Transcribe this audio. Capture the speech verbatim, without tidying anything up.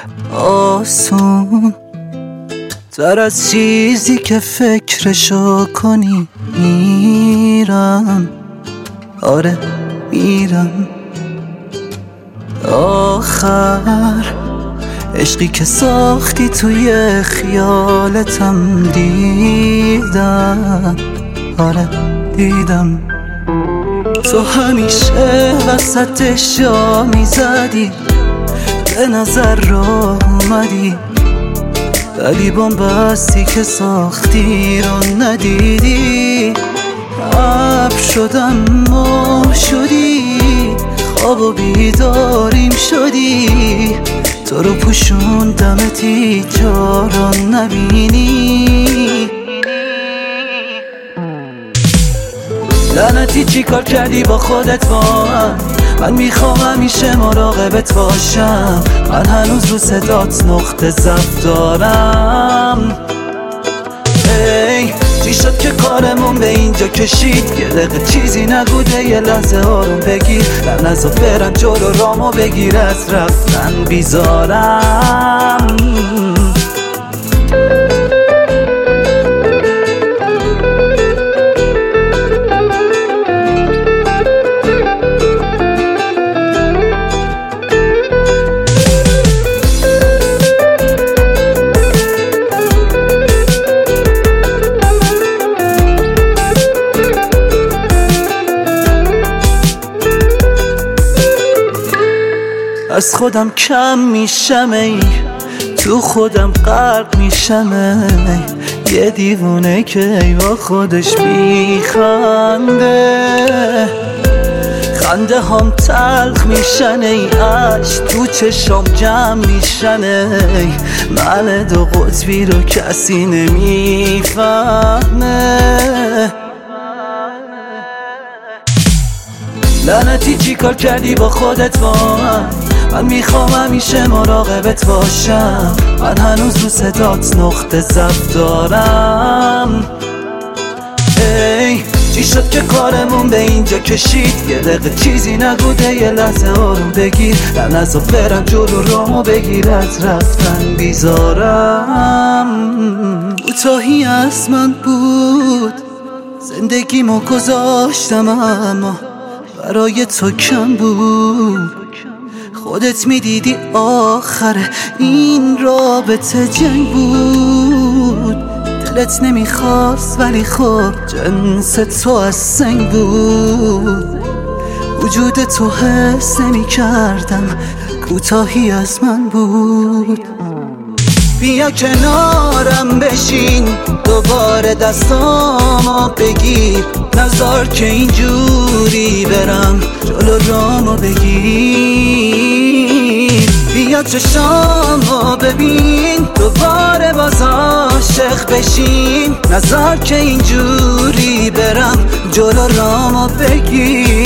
آسون تر از چیزی که فکرشو کنی. میرم، آره میرم. آخر عشقی که ساختی توی خیالتم دیدم، آره دیدم. تو همیشه وسطش جا میزدی، به نظر راه اومدی، ولی بومبستی که ساختی رو ندیدی. ابر شدم ماه شدی، خواب و بیداریم شدی. تو رو پوشوندمت هیچ جا رو نبینی. لعنتی چی کار کردی با خودت با من؟ من میخوام همیشه مراقبت باشم. من هنوز رو صدات نقطه ضعف دارم. ای چی شد که کارمون به اینجا کشید؟ یه دقیقه چیزی نبوده، یه لحظه آروم بگیر. در نزا برم جلو رامو بگیر، از رفتن بیزارم. از خودم کم میشم، ای تو خودم غرق میشم. ای یه دیوونه که ای با خودش میخنده. خنده هم تلخ میشن، ای عشق تو چشم جمع میشن. ای من دو قطبی رو کسی نمیفهمه. لعنتی چی کار کردی با خودت با من؟ من میخوام همیشه مراقبت باشم. من هنوز رو صدات نقطه ضعف دارم. ای چی شد که کارمون به اینجا کشید؟ یه دقیقه چیزی نبوده، یه لحظه آروم بگیر. در نزا برم جلو رامو بگیر، از رفتن بیزارم. کوتاهی از من بود، زندگیمو گذاشتم اما برای تو کم بود. خودت میدیدی آخر این رابطه جنگ بود. دلت نمیخواست ولی خب جنس تو از سنگ بود. وجود تو حس نمیکردم، کوتاهی از من بود. بیا کنارم بشین، دوباره دستامو بگیر. نذار که اینجوری برم جلو رامو بگیر. بیا چشامو ببین، دوباره باز عاشق بشین. نذار که اینجوری برم جلو رامو بگیر.